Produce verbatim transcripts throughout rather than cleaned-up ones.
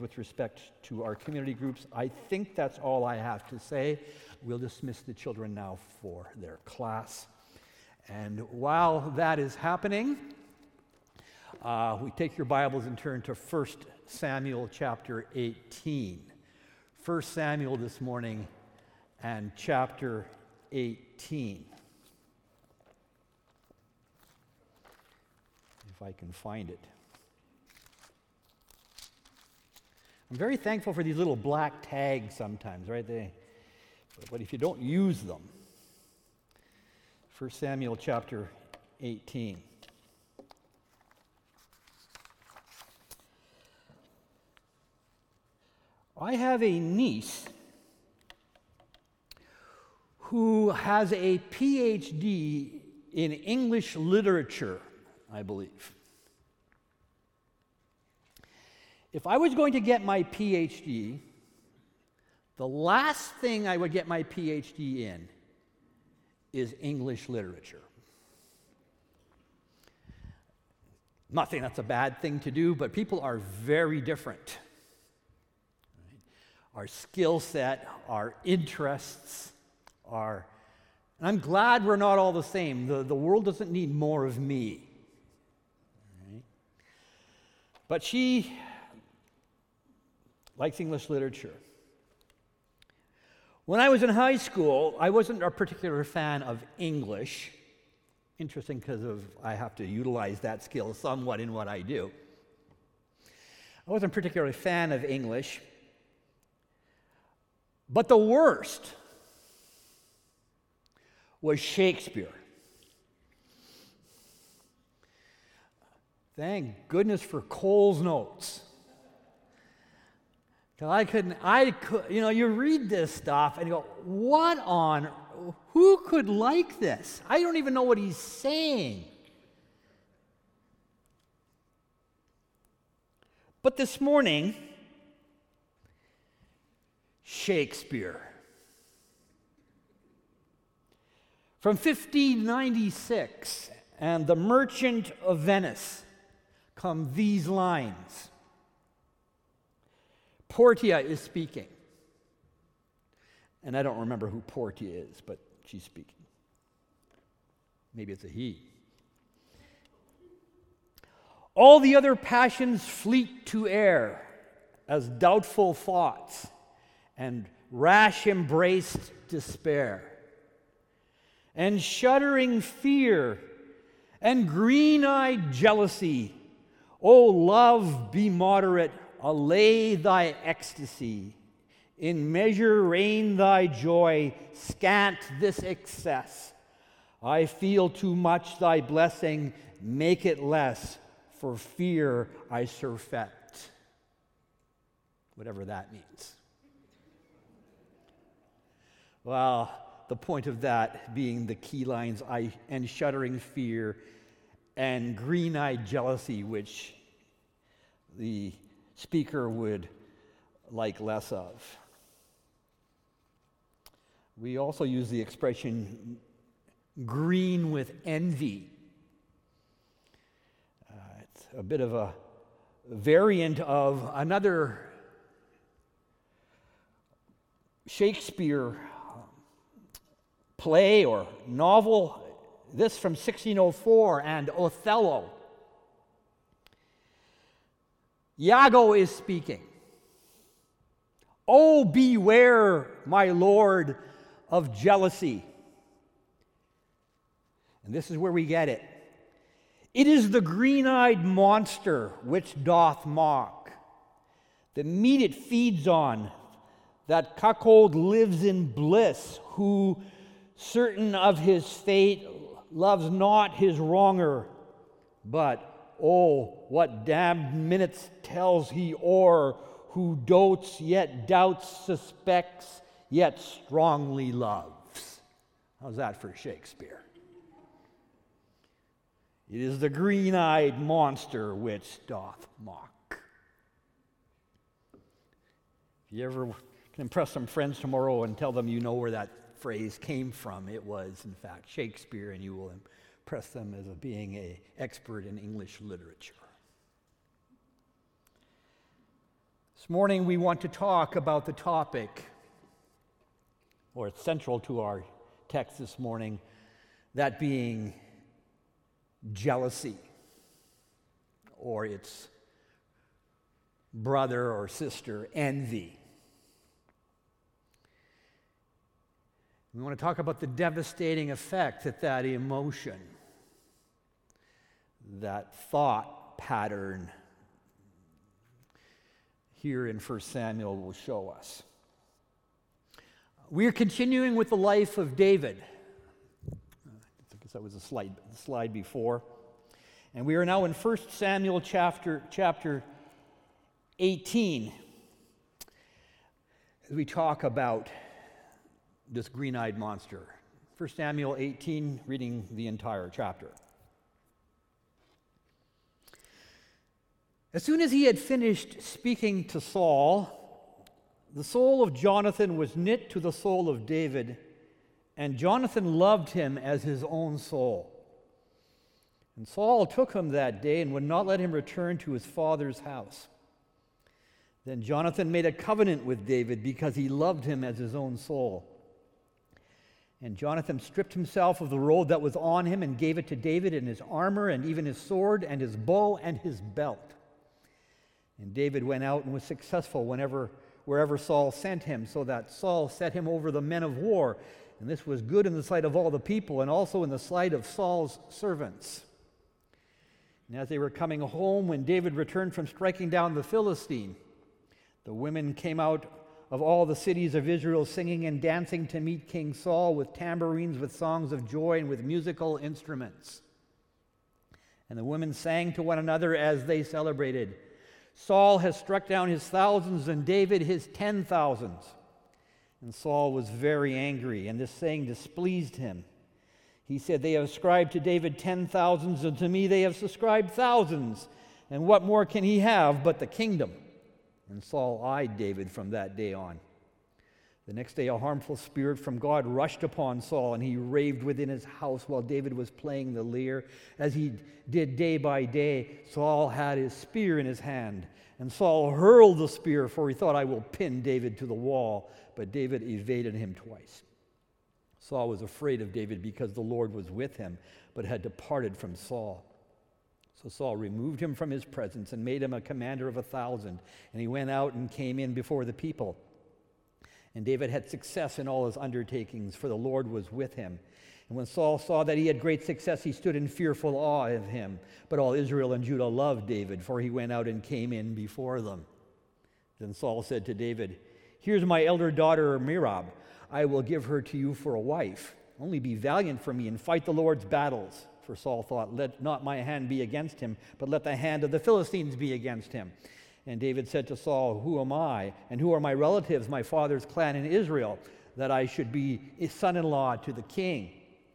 With respect to our community groups, I think that's all I have to say. We'll dismiss the children now for their class. And while that is happening, uh, we take your Bibles and turn to First Samuel chapter eighteen. First Samuel this morning and chapter eighteen. If I can find it. I'm very thankful for these little black tags sometimes, right? They, but if you don't use them, First Samuel chapter eighteen. I have a niece who has a P H D in English literature, I believe. If I was going to get my P H D, the last thing I would get my P H D in is English literature. I'm not saying that's a bad thing to do, but people are very different. Our skill set, our interests, our... And I'm glad we're not all the same. The, the world doesn't need more of me. Right? But she likes English literature. When I was in high school, I wasn't a particular fan of English. Interesting because of I have to utilize that skill somewhat in what I do. I wasn't particularly a fan of English. But the worst was Shakespeare. Thank goodness for Cole's Notes. I couldn't, I could, you know, you read this stuff and you go, what on, who could like this? I don't even know what he's saying. But this morning, Shakespeare. From fifteen ninety-six, and The Merchant of Venice, come these lines. Portia is speaking. And I don't remember who Portia is, but she's speaking. Maybe it's a he. All the other passions fleet to air as doubtful thoughts and rash embraced despair, and shuddering fear and green-eyed jealousy. O love, be moderate, allay thy ecstasy. In measure reign thy joy, scant this excess. I feel too much thy blessing, make it less, for fear I surfeit. Whatever that means. Well, the point of that being the key lines, I and shuddering fear and green-eyed jealousy, which the speaker would like less of. We also use the expression green with envy. Uh, it's a bit of a variant of another Shakespeare play or novel, this from sixteen oh four, and Othello. Iago is speaking. Oh, beware, my lord, of jealousy. And this is where we get it. It is the green-eyed monster which doth mock. The meat it feeds on, that cuckold lives in bliss, who, certain of his fate, loves not his wronger, but oh, what damned minutes tells he o'er, who dotes, yet doubts, suspects, yet strongly loves. How's that for Shakespeare? It is the green-eyed monster which doth mock. If you ever can impress some friends tomorrow and tell them you know where that phrase came from, it was, in fact, Shakespeare, and you will impress them as being an expert in English literature. This morning we want to talk about the topic, or it's central to our text this morning, that being jealousy, or its brother or sister, envy. We want to talk about the devastating effect that that emotion, that thought pattern here in First Samuel will show us. We are continuing with the life of David. I guess that was a slide, the slide before. And we are now in First Samuel chapter, chapter eighteen, as we talk about this green-eyed monster. First Samuel eighteen, reading the entire chapter. As soon as he had finished speaking to Saul, the soul of Jonathan was knit to the soul of David, and Jonathan loved him as his own soul. And Saul took him that day and would not let him return to his father's house. Then Jonathan made a covenant with David because he loved him as his own soul. And Jonathan stripped himself of the robe that was on him and gave it to David, and his armor and even his sword and his bow and his belt. And David went out and was successful whenever, wherever Saul sent him, so that Saul set him over the men of war. And this was good in the sight of all the people, and also in the sight of Saul's servants. And as they were coming home, when David returned from striking down the Philistine, the women came out of all the cities of Israel singing and dancing to meet King Saul with tambourines, with songs of joy, and with musical instruments. And the women sang to one another as they celebrated, "Saul has struck down his thousands and David his ten thousands." And Saul was very angry, and this saying displeased him. He said, "They have ascribed to David ten thousands, and to me they have subscribed thousands. And what more can he have but the kingdom?" And Saul eyed David from that day on. The next day a harmful spirit from God rushed upon Saul, and he raved within his house while David was playing the lyre. As he did day by day, Saul had his spear in his hand. And Saul hurled the spear, for he thought, "I will pin David to the wall." But David evaded him twice. Saul was afraid of David because the Lord was with him, but had departed from Saul. So Saul removed him from his presence and made him a commander of a thousand. And he went out and came in before the people. And David had success in all his undertakings, for the Lord was with him. And when Saul saw that he had great success, he stood in fearful awe of him. But all Israel and Judah loved David, for he went out and came in before them. Then Saul said to David, "Here's my elder daughter Merab. I will give her to you for a wife. Only be valiant for me and fight the Lord's battles." For Saul thought, "Let not my hand be against him, but let the hand of the Philistines be against him." And David said to Saul, "Who am I, and who are my relatives, my father's clan in Israel, that I should be a son-in-law to the king?"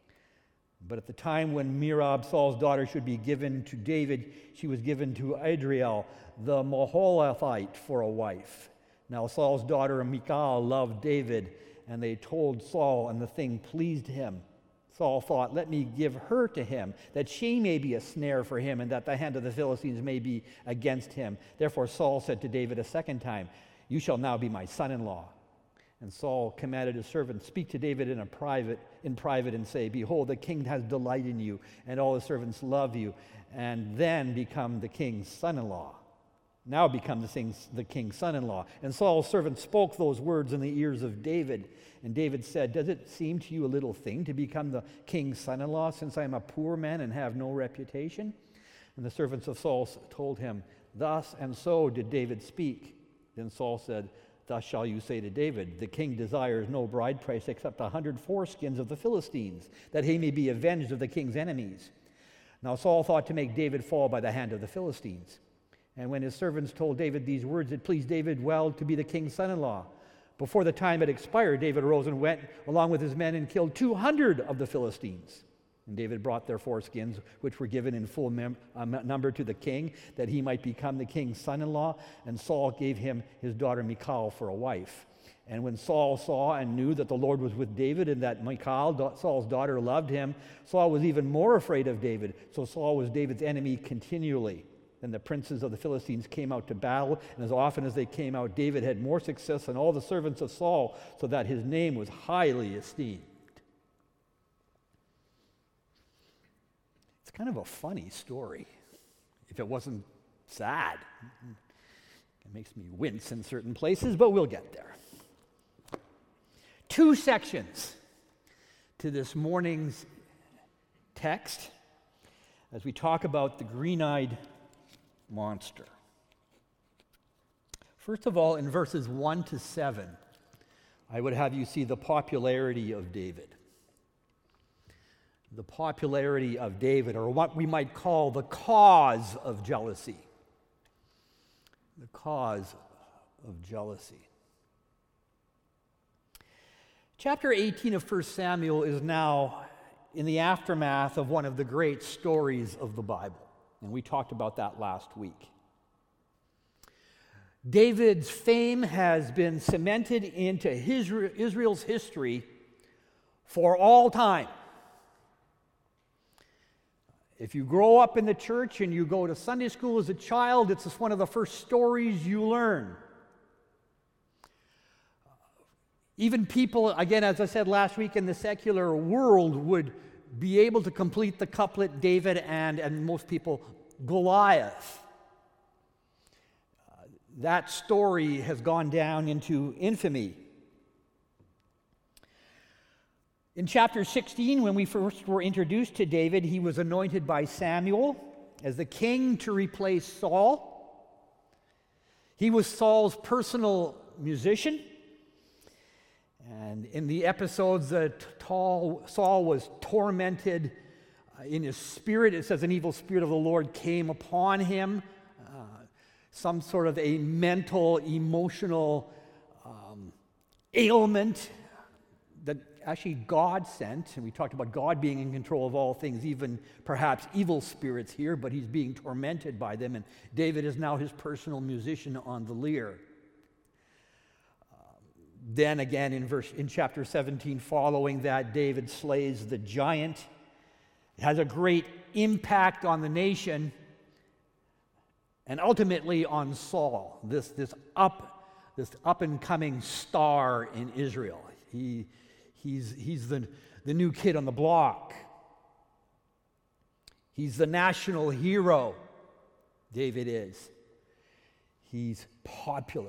But at the time when Merab, Saul's daughter, should be given to David, she was given to Adriel, the Maholathite, for a wife. Now Saul's daughter Michal loved David, and they told Saul, and the thing pleased him. Saul thought, "Let me give her to him, that she may be a snare for him, and that the hand of the Philistines may be against him." Therefore Saul said to David a second time, "You shall now be my son-in-law." And Saul commanded his servants, "Speak to David in a private, in private, and say, 'Behold, the king has delight in you, and all his servants love you,' and then become the king's son-in-law." Now become the king's, the king's son-in-law. And Saul's servant spoke those words in the ears of David. And David said, "Does it seem to you a little thing to become the king's son-in-law, since I am a poor man and have no reputation?" And the servants of Saul told him, "Thus and so did David speak." Then Saul said, "Thus shall you say to David, 'The king desires no bride price except a hundred foreskins of the Philistines, that he may be avenged of the king's enemies.'" Now Saul thought to make David fall by the hand of the Philistines. And when his servants told David these words, it pleased David well to be the king's son-in-law. Before the time had expired, David arose and went along with his men and killed two hundred of the Philistines. And David brought their foreskins, which were given in full mem- um, number to the king, that he might become the king's son-in-law. And Saul gave him his daughter Michal for a wife. And when Saul saw and knew that the Lord was with David, and that Michal, Saul's daughter, loved him, Saul was even more afraid of David. So Saul was David's enemy continually. Then the princes of the Philistines came out to battle, and as often as they came out, David had more success than all the servants of Saul, so that his name was highly esteemed. It's kind of a funny story, if it wasn't sad. It makes me wince in certain places, but we'll get there. Two sections to this morning's text as we talk about the green-eyed monster. First of all, in verses one to seven, I would have you see the popularity of David. The popularity of David, or what we might call the cause of jealousy. The cause of jealousy. Chapter eighteen of First Samuel is now in the aftermath of one of the great stories of the Bible. And we talked about that last week. David's fame has been cemented into Israel's history for all time. If you grow up in the church and you go to Sunday school as a child, it's just one of the first stories you learn. Even people, again, as I said last week, in the secular world would be able to complete the couplet David and, and most people, Goliath. Uh, that story has gone down into infamy. In chapter sixteen, when we first were introduced to David, he was anointed by Samuel as the king to replace Saul. He was Saul's personal musician. And in the episodes that Saul was tormented in his spirit, it says an evil spirit of the Lord came upon him. Uh, some sort of a mental, emotional um, ailment that actually God sent. And we talked about God being in control of all things, even perhaps evil spirits here, but he's being tormented by them. And David is now his personal musician on the lyre. Then again in verse in chapter seventeen, following that, David slays the giant. It has a great impact on the nation and ultimately on Saul, this, this up this up and coming star in Israel. He he's he's the, the new kid on the block. He's the national hero. David is. He's popular.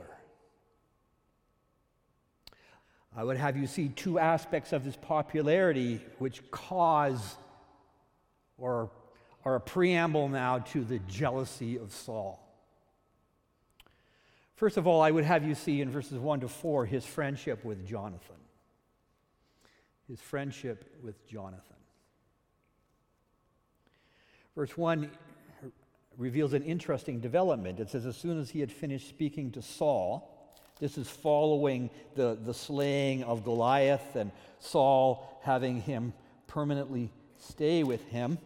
I would have you see two aspects of this popularity which cause or are a preamble now to the jealousy of Saul. First of all, I would have you see in verses one to four his friendship with Jonathan. His friendship with Jonathan. Verse one reveals an interesting development. It says, as soon as he had finished speaking to Saul, this is following the, the slaying of Goliath and Saul having him permanently stay with him.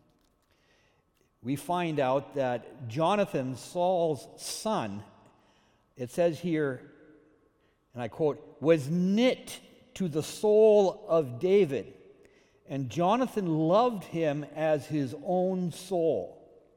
We find out that Jonathan, Saul's son, it says here, and I quote, was knit to the soul of David, and Jonathan loved him as his own soul.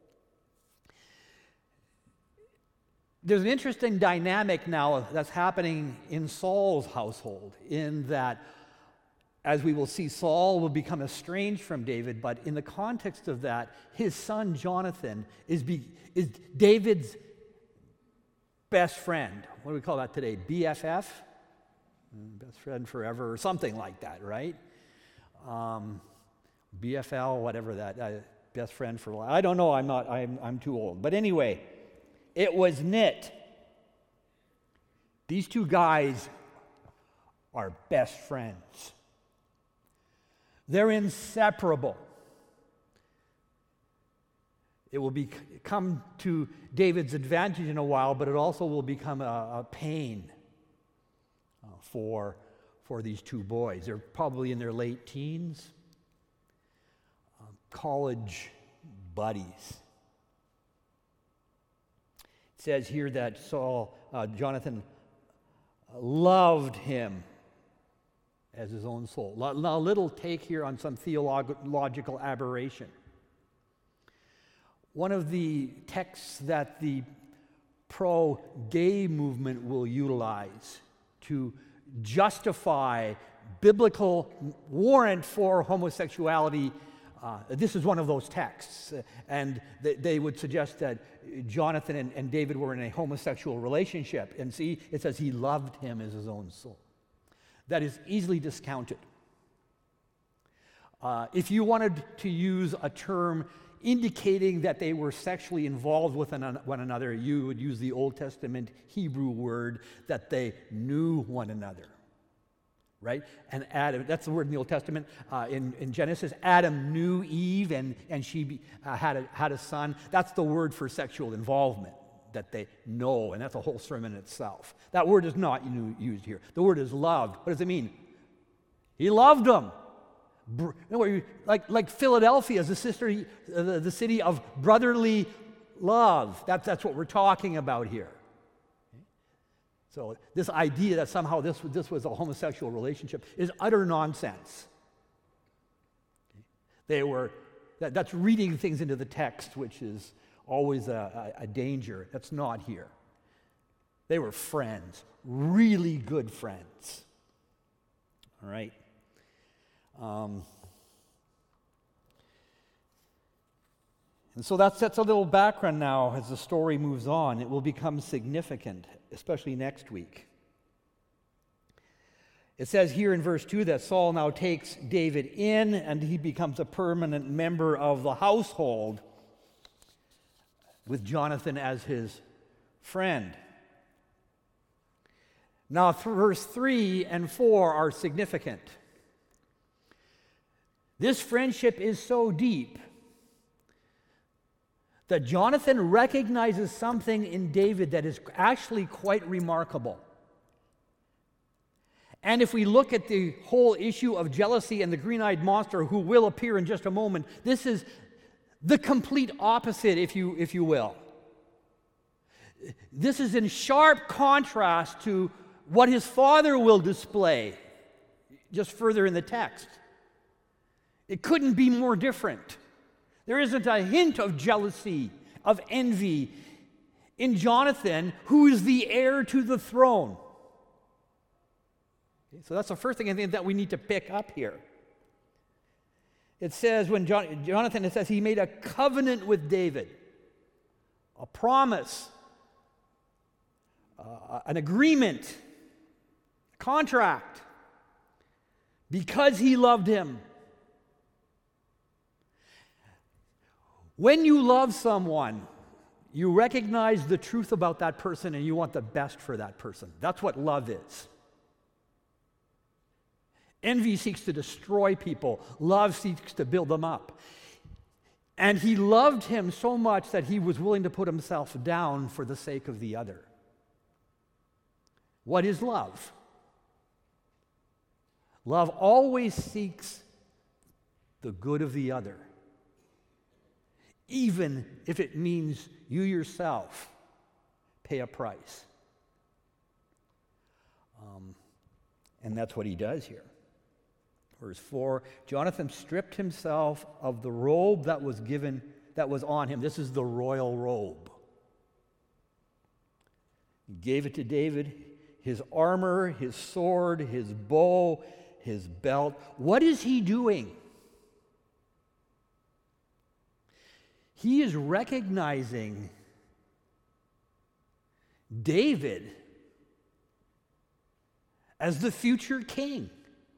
There's an interesting dynamic now that's happening in Saul's household, in that, as we will see, Saul will become estranged from David, but in the context of that, his son Jonathan is, be, is David's best friend. What do we call that today? B F F? Best friend forever, or something like that, right? Um, B F L, whatever that, uh, best friend for life. I don't know, I'm not, I'm, I'm too old. But anyway, it was knit. These two guys are best friends. They're inseparable. It will be, come to David's advantage in a while, but it also will become a, a pain uh, for, for these two boys. They're probably in their late teens, uh, college buddies. It says here that Saul, uh, Jonathan, loved him as his own soul. Now, a little take here on some theological aberration. one of the texts that the pro-gay movement will utilize to justify biblical warrant for homosexuality. Uh, this is one of those texts, uh, and they, they would suggest that Jonathan and, and David were in a homosexual relationship. And see, it says he loved him as his own soul. That is easily discounted. Uh, if you wanted to use a term indicating that they were sexually involved with one another, you would use the Old Testament Hebrew word that they knew one another. Right? And Adam, that's the word in the Old Testament. Uh, in, in Genesis, Adam knew Eve and, and she be, uh, had, a, had a son. That's the word for sexual involvement, that they know, and that's a whole sermon in itself. That word is not used here. The word is loved. What does it mean? He loved them. Like, like Philadelphia is the, sister, uh, the, the city of brotherly love. That, that's what we're talking about here. So this idea that somehow this, this was a homosexual relationship is utter nonsense. They were, that, that's reading things into the text, which is always a, a, a danger. That's not here. They were friends, really good friends. All right. Um, and so that sets a little background now as the story moves on. It will become significant, especially next week. It says here in verse two that Saul now takes David in and he becomes a permanent member of the household with Jonathan as his friend. Now, verse three and four are significant. This friendship is so deep that Jonathan recognizes something in David that is actually quite remarkable. And if we look at the whole issue of jealousy and the green-eyed monster who will appear in just a moment, this is the complete opposite, if you, if you will. This is in sharp contrast to what his father will display just further in the text. It couldn't be more different. There isn't a hint of jealousy, of envy in Jonathan, who is the heir to the throne. Okay, so that's the first thing I think that we need to pick up here. It says, when John, Jonathan, it says he made a covenant with David, a promise, uh, an agreement, a contract, because he loved him. When you love someone, you recognize the truth about that person and you want the best for that person. That's what love is. Envy seeks to destroy people. Love seeks to build them up. And he loved him so much that he was willing to put himself down for the sake of the other. What is love? Love always seeks the good of the other, even if it means you yourself pay a price. Um, and that's what he does here. Verse four, Jonathan stripped himself of the robe that was given, that was on him. This is the royal robe. He gave it to David, his armor, his sword, his bow, his belt. What is he doing? He is recognizing David as the future king.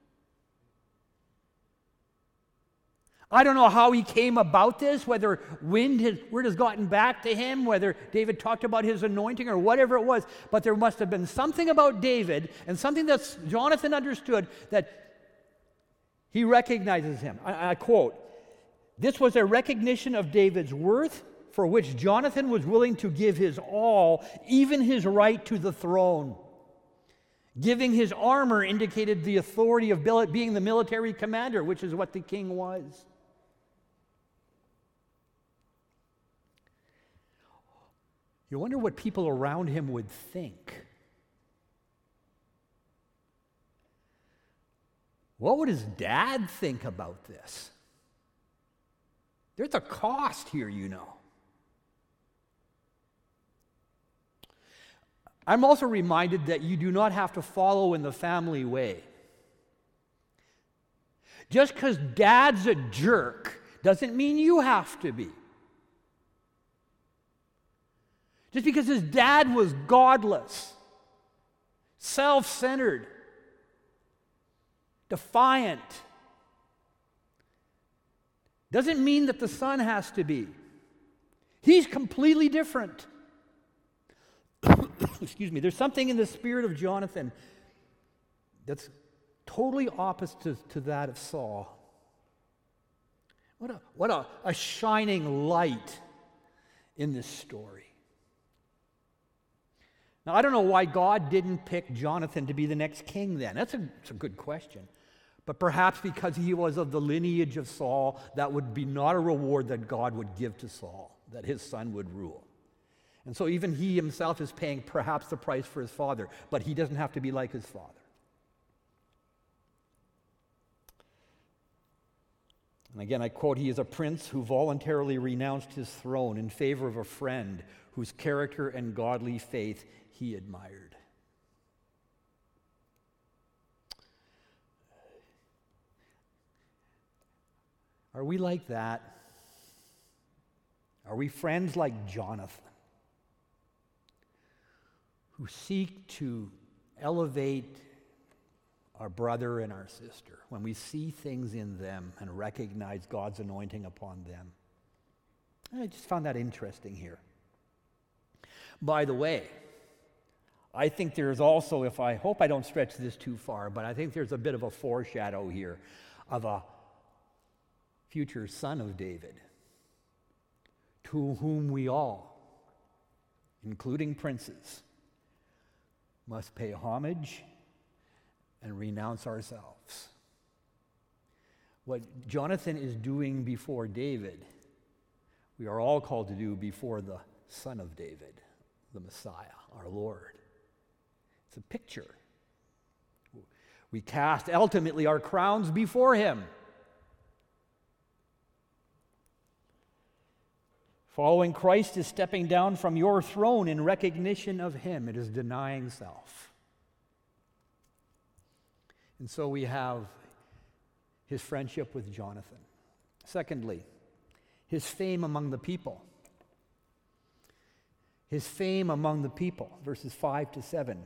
I don't know how he came about this, whether wind has, word has gotten back to him, whether David talked about his anointing or whatever it was, but there must have been something about David and something that Jonathan understood that he recognizes him. I, I quote, "This was a recognition of David's worth for which Jonathan was willing to give his all, even his right to the throne. Giving his armor indicated the authority of being the military commander, which is what the king was." You wonder what people around him would think. What would his dad think about this? There's a cost here, you know. I'm also reminded that you do not have to follow in the family way. Just because dad's a jerk doesn't mean you have to be. Just because his dad was godless, self-centered, defiant, doesn't mean that the son has to be. He's completely different. Excuse me. There's something in the spirit of Jonathan that's totally opposite to, to that of Saul. What a, what a, a shining light in this story. Now, I don't know why God didn't pick Jonathan to be the next king then. That's a, that's a good question. But perhaps because he was of the lineage of Saul, that would be not a reward that God would give to Saul, that his son would rule. And so even he himself is paying perhaps the price for his father, but he doesn't have to be like his father. And again, I quote, "He is a prince who voluntarily renounced his throne in favor of a friend whose character and godly faith he admired." Are we like that? Are we friends like Jonathan, who seek to elevate our brother and our sister when we see things in them and recognize God's anointing upon them? I just found that interesting here. By the way, I think there's also, if I hope I don't stretch this too far, but I think there's a bit of a foreshadow here of a future son of David, to whom we all, including princes, must pay homage and renounce ourselves. What Jonathan is doing before David, we are all called to do before the Son of David, the Messiah, our Lord. It's a picture. We cast ultimately our crowns before him. Following Christ is stepping down from your throne in recognition of him. It is denying self. And so we have his friendship with Jonathan. Secondly, his fame among the people. His fame among the people, verses five to seven.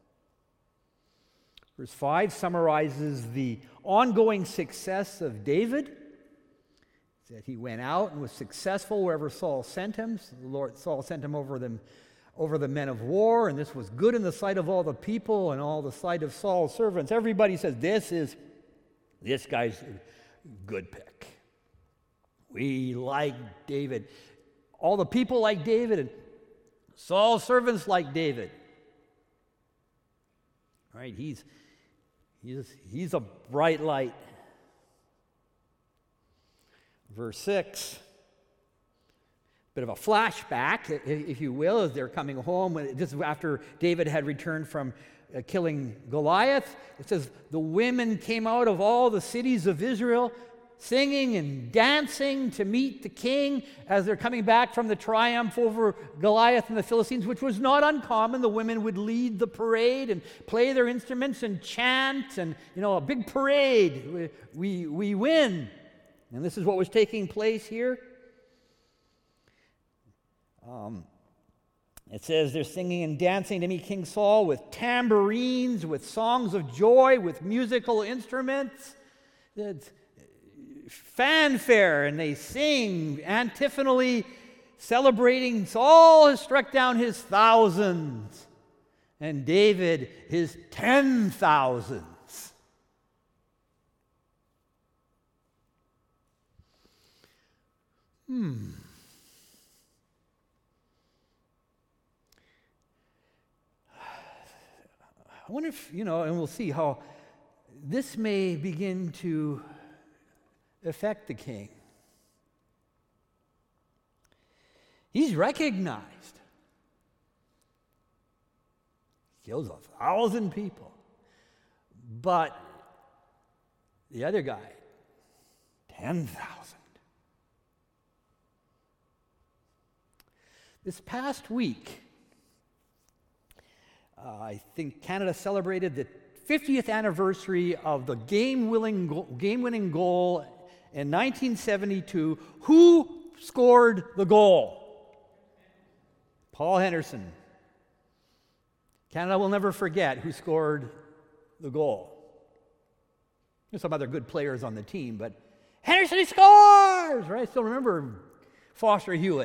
Verse five summarizes the ongoing success of David. That he went out and was successful wherever Saul sent him. So the Lord, Saul sent him over them, over the men of war, and this was good in the sight of all the people and all the sight of Saul's servants. Everybody says, this is, this guy's a good pick. We like David. All the people like David, and Saul's servants like David. All right, he's, he's, he's a bright light. Verse six, bit of a flashback, if you will, as they're coming home. This is after David had returned from uh, killing Goliath. It says, the women came out of all the cities of Israel, singing and dancing to meet the king as they're coming back from the triumph over Goliath and the Philistines, which was not uncommon. The women would lead the parade and play their instruments and chant, and, you know, a big parade. We, we, we win. And this is what was taking place here. Um, it says they're singing and dancing to meet King Saul with tambourines, with songs of joy, with musical instruments. It's fanfare, and they sing antiphonally, celebrating Saul has struck down his thousands, and David his ten thousands. Hmm. I wonder if, you know, and we'll see how this may begin to affect the king. He's recognized. Kills a thousand people. But the other guy, ten thousand. This past week, uh, I think Canada celebrated the fiftieth anniversary of the game-winning goal, game-winning goal in nineteen seventy-two. Who scored the goal? Paul Henderson. Canada will never forget who scored the goal. There's some other good players on the team, but Henderson scores! Right? I still remember Foster Hewitt.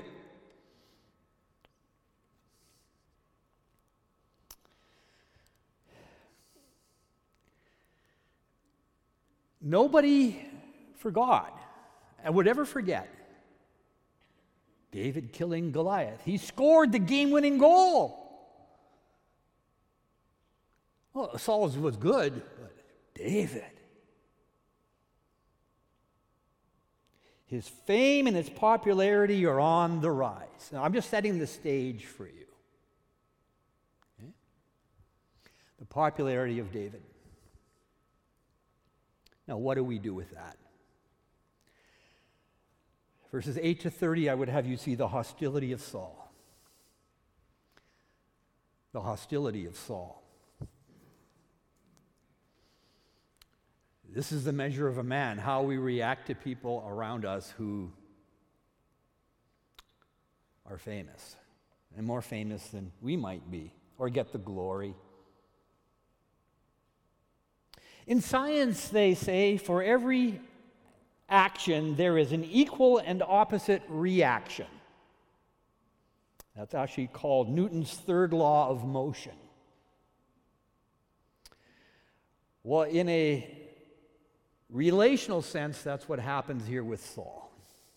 Nobody forgot and would ever forget David killing Goliath. He scored the game-winning goal. Well, Saul's was good, but David. His fame and his popularity are on the rise. Now, I'm just setting the stage for you. Okay? The popularity of David. Now, what do we do with that? Verses eight to thirty, I would have you see the hostility of Saul. The hostility of Saul. This is the measure of a man, how we react to people around us who are famous, and more famous than we might be, or get the glory. In science, they say, for every action, there is an equal and opposite reaction. That's actually called Newton's third law of motion. Well, in a relational sense, that's what happens here with Saul.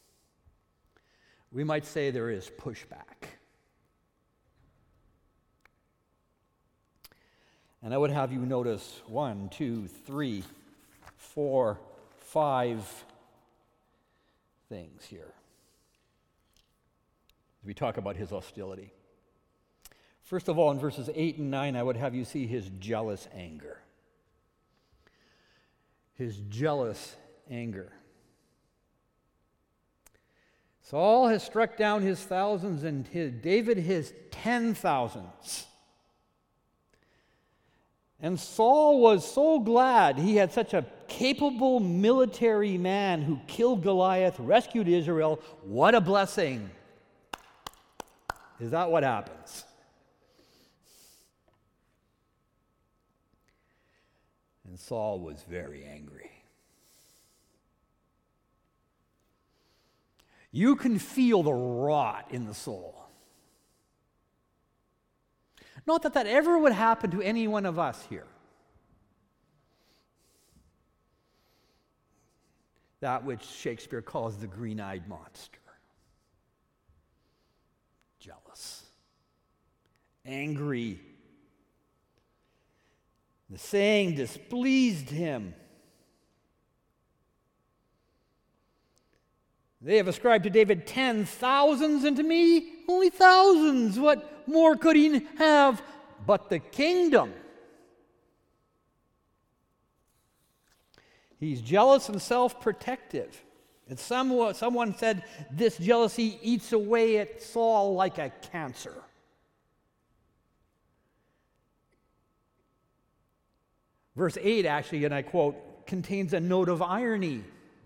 We might say there is pushback. And I would have you notice one, two, three, four, five things here as we talk about his hostility. First of all, in verses eight and nine, I would have you see his jealous anger. His jealous anger. Saul has struck down his thousands and his, David his ten thousands. And Saul was so glad he had such a capable military man who killed Goliath, rescued Israel. What a blessing. Is that what happens? And Saul was very angry. You can feel the rot in the soul. Not that that ever would happen to any one of us here. That which Shakespeare calls the green-eyed monster. Jealous. Angry. The saying displeased him. They have ascribed to David ten thousands, and to me only thousands. What more could he have but the kingdom? He's jealous and self-protective. And some, someone said this jealousy eats away at Saul like a cancer. Verse eight, actually, and I quote, contains a note of irony.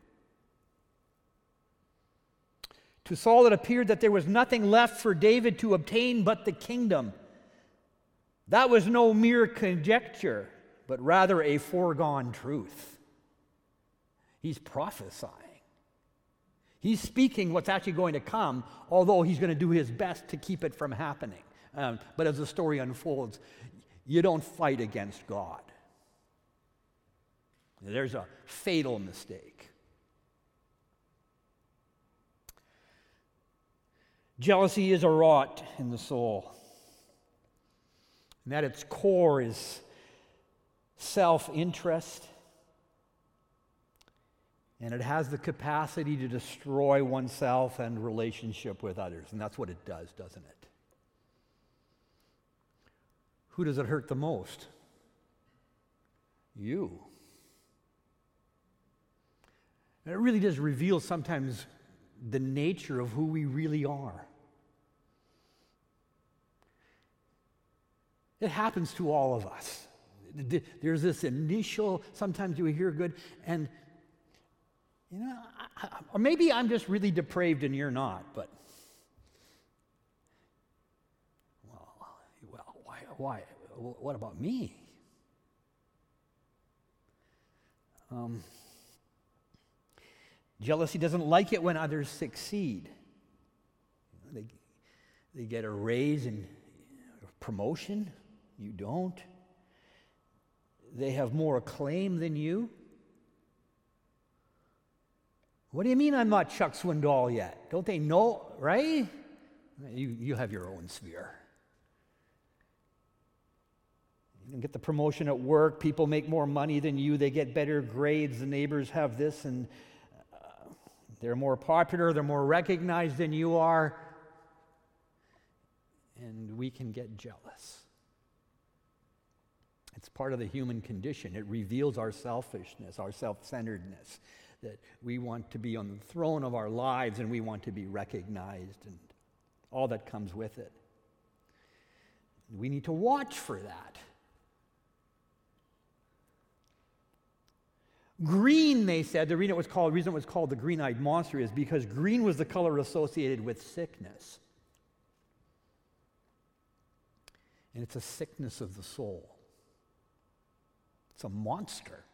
To Saul it appeared that there was nothing left for David to obtain but the kingdom. That was no mere conjecture, but rather a foregone truth. He's prophesying. He's speaking what's actually going to come, although he's going to do his best to keep it from happening. Um, but as the story unfolds, you don't fight against God. There's a fatal mistake. Jealousy is a rot in the soul. And at its core is self-interest. And it has the capacity to destroy oneself and relationship with others. And that's what it does, doesn't it? Who does it hurt the most? You. And it really does reveal sometimes the nature of who we really are. It happens to all of us. There's this initial, sometimes you hear good, and, you know, I, I, or maybe I'm just really depraved and you're not, but, well, well why, why, what about me? Um, jealousy doesn't like it when others succeed. They, they get a raise and promotion. You don't. They have more acclaim than you. What do you mean I'm not Chuck Swindoll yet? Don't they know, right? You, you have your own sphere. You can get the promotion at work. People make more money than you. They get better grades. The neighbors have this, and uh, they're more popular. They're more recognized than you are. And we can get jealous. It's part of the human condition. It reveals our selfishness, our self-centeredness, that we want to be on the throne of our lives and we want to be recognized and all that comes with it. We need to watch for that. Green, they said, the reason it was called, the reason it was called the green-eyed monster is because green was the color associated with sickness. And it's a sickness of the soul. It's a monster.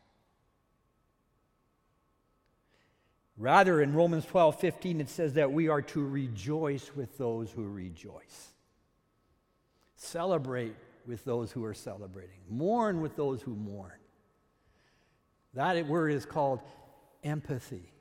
Rather, in Romans twelve fifteen, it says that we are to rejoice with those who rejoice. Celebrate with those who are celebrating. Mourn with those who mourn. That word is called empathy.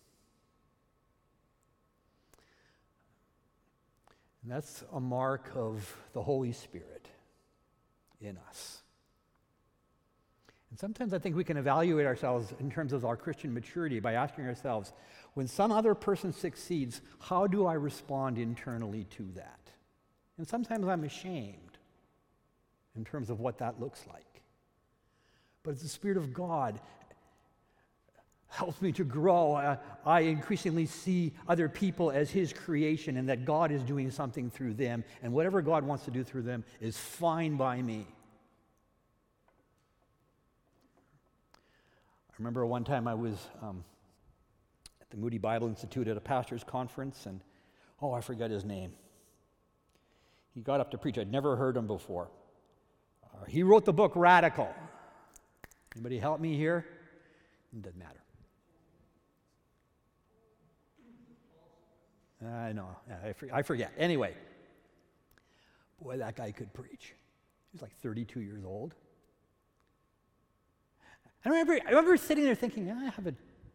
And that's a mark of the Holy Spirit in us. And sometimes I think we can evaluate ourselves in terms of our Christian maturity by asking ourselves, when some other person succeeds, how do I respond internally to that? And sometimes I'm ashamed in terms of what that looks like. But as the Spirit of God helps me to grow, I, I increasingly see other people as His creation and that God is doing something through them, and whatever God wants to do through them is fine by me. I remember one time I was um, at the Moody Bible Institute at a pastor's conference, and oh, I forgot his name. He got up to preach. I'd never heard him before. Uh, he wrote the book Radical. Anybody help me here? It doesn't matter. I know. I forget. Anyway, boy, that guy could preach. He was like thirty-two years old. I remember, I remember sitting there thinking, I have a.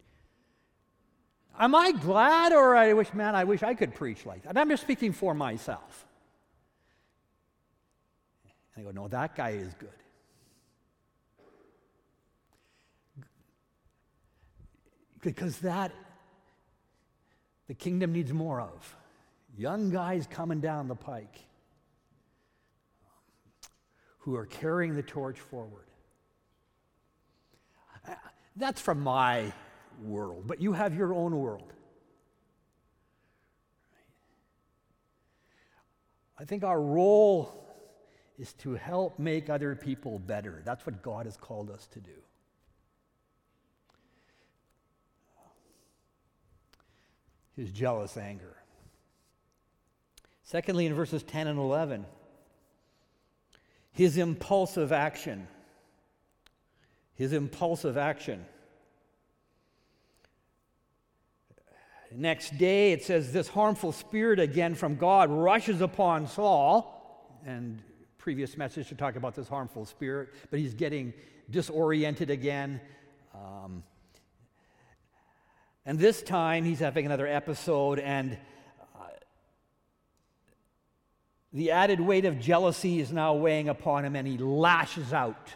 Am I glad, or I wish, man, I wish I could preach like that? And I'm just speaking for myself. And I go, no, that guy is good. Because that, the kingdom needs more of. Young guys coming down the pike who are carrying the torch forward. That's from my world, but you have your own world. I think our role is to help make other people better. That's what God has called us to do. His jealous anger. Secondly, in verses ten and eleven, his impulsive action. His impulsive action. Next day, it says, this harmful spirit again from God rushes upon Saul. And previous message to talk about this harmful spirit, but he's getting disoriented again. Um, and this time, he's having another episode, and uh, the added weight of jealousy is now weighing upon him, and he lashes out.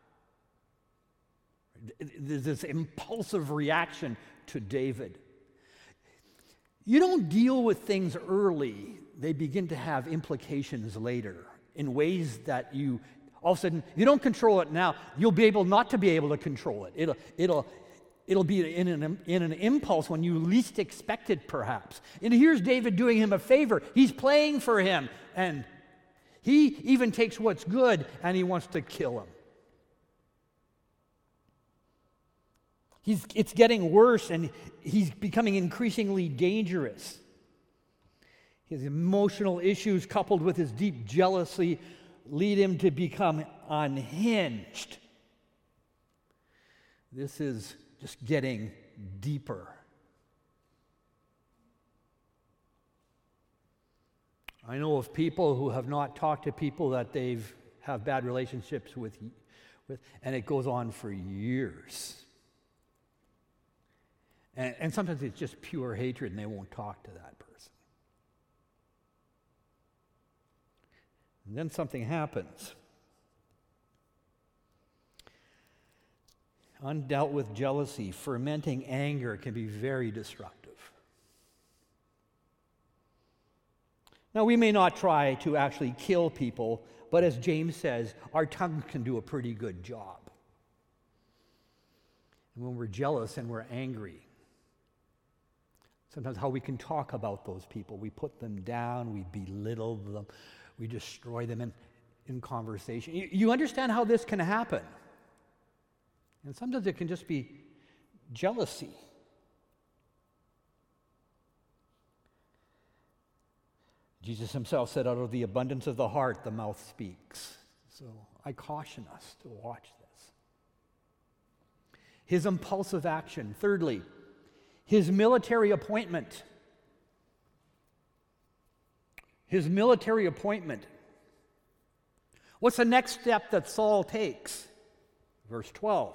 There's this impulsive reaction to David. You don't deal with things early, they begin to have implications later in ways that you, all of a sudden, you don't control it now, you'll be able not to be able to control it. It'll, it'll, it'll be in an, in an impulse when you least expect it, perhaps. And here's David doing him a favor. He's playing for him, and He even takes what's good and he wants to kill him. He's, it's getting worse, and he's becoming increasingly dangerous. His emotional issues, coupled with his deep jealousy, lead him to become unhinged. This is just getting deeper. I know of people who have not talked to people that they've have bad relationships with, with and it goes on for years. And, and sometimes it's just pure hatred and they won't talk to that person. And then something happens. Undealt with jealousy, fermenting anger can be very destructive. Now, we may not try to actually kill people, but as James says, our tongue can do a pretty good job. And when we're jealous and we're angry, sometimes how we can talk about those people, we put them down, we belittle them, we destroy them in, in conversation. You, you understand how this can happen? And sometimes it can just be jealousy. Jesus himself said, out of the abundance of the heart, the mouth speaks. So I caution us to watch this. His impulsive action. Thirdly, his military appointment. His military appointment. What's the next step that Saul takes? Verse twelve.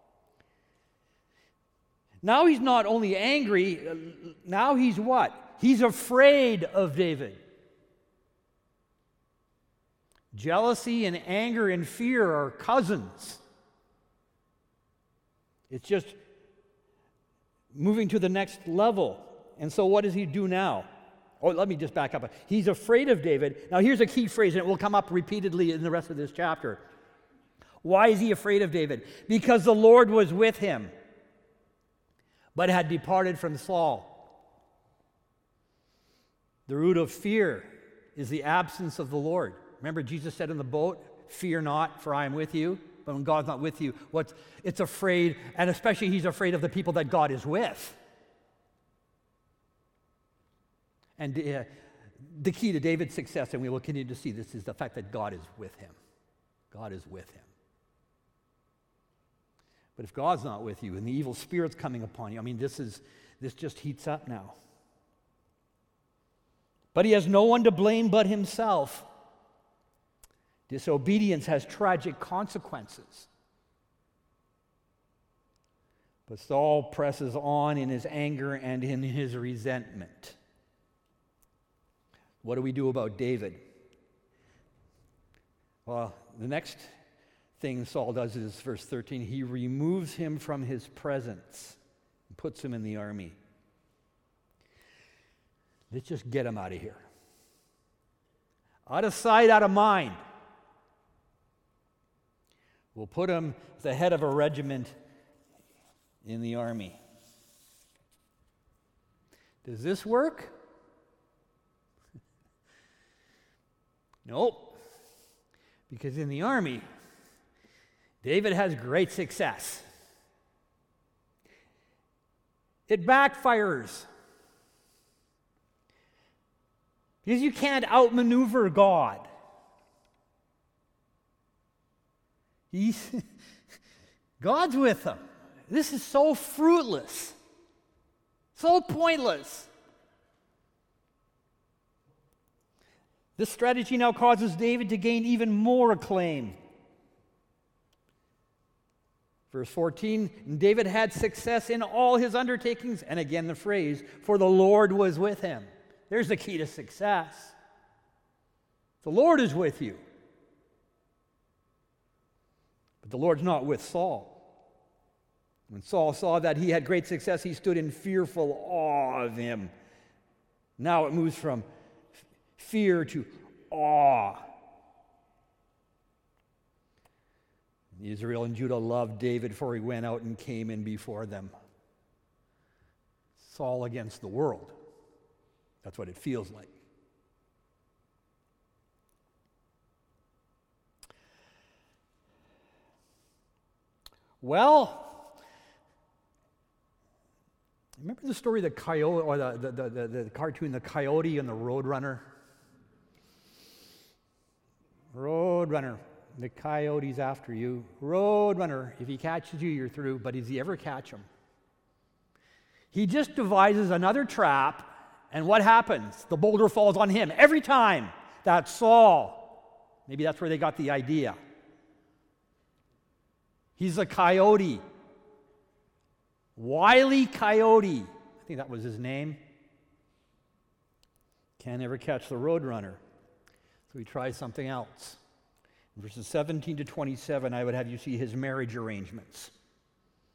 Now he's not only angry, now he's what? He's afraid of David. Jealousy and anger and fear are cousins. It's just moving to the next level. And so what does he do now? Oh, let me just back up. He's afraid of David. Now here's a key phrase, and it will come up repeatedly in the rest of this chapter. Why is he afraid of David? Because the Lord was with him, but had departed from Saul. The root of fear is the absence of the Lord. Remember, Jesus said in the boat, fear not, for I am with you. But when God's not with you, what's, it's afraid, and especially he's afraid of the people that God is with. And uh, the key to David's success, and we will continue to see this, is the fact that God is with him. God is with him. But if God's not with you and the evil spirit's coming upon you, I mean, this is this just heats up now. But he has no one to blame but himself. Disobedience has tragic consequences. But Saul presses on in his anger and in his resentment. What do we do about David? Well, the next thing Saul does is verse thirteen. He removes him from his presence and puts him in the army. Let's just get him out of here. Out of sight, out of mind. We'll put him as the head of a regiment in the army. Does this work? Nope. Because in the army, David has great success. It backfires. Because you can't outmaneuver God. He's, God's with him. This is so fruitless, so pointless. This strategy now causes David to gain even more acclaim. Verse fourteen, David had success in all his undertakings, and again the phrase, for the Lord was with him. There's the key to success. The Lord is with you. But the Lord's not with Saul. When Saul saw that he had great success, he stood in fearful awe of him. Now it moves from fear to awe. Israel and Judah loved David, for he went out and came in before them. Saul against the world. That's what it feels like. Well, remember the story of the coyote, or the, the, the, the, the cartoon, The Coyote and the Roadrunner? Roadrunner. The coyote's after you. Roadrunner. If he catches you, you're through. But does he ever catch him? He just devises another trap, and what happens? The boulder falls on him every time. That's Saul. Maybe that's where they got the idea. He's a coyote. Wile E. Coyote. I think that was his name. Can't ever catch the Roadrunner. So he tries something else. In verses seventeen to twenty-seven, I would have you see his marriage arrangements.